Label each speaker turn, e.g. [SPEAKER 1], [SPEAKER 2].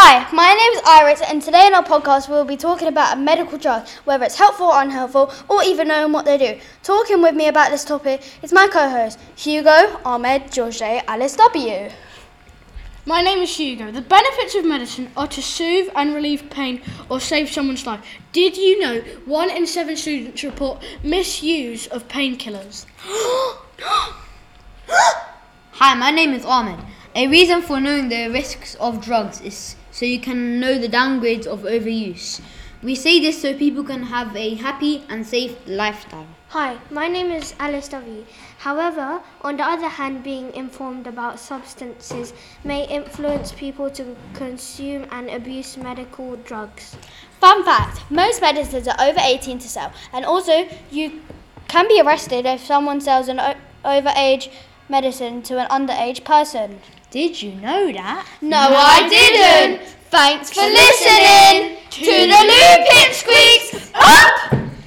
[SPEAKER 1] Hi, my name is Iris, and today in our podcast we'll be talking about a medical drug, whether it's helpful or unhelpful, or even knowing what they do. Talking with me about this topic is my co-host, Hugo, Ahmed, George J, Alice W.
[SPEAKER 2] My name is Hugo. The benefits of medicine are to soothe and relieve pain or save someone's life. Did you know 1 in 7 students report misuse of painkillers?
[SPEAKER 3] Hi, my name is Ahmed. A reason for knowing the risks of drugs is so you can know the downgrades of overuse. We say this so people can have a happy and safe lifestyle.
[SPEAKER 4] Hi, my name is Alice W. However, on the other hand, being informed about substances may influence people to consume and abuse medical drugs.
[SPEAKER 1] Fun fact, most medicines are over 18 to sell, and also you can be arrested if someone sells an overage medicine to an underage person.
[SPEAKER 3] Did you know that?
[SPEAKER 1] No, I didn't. Thanks for listening to the Loopy.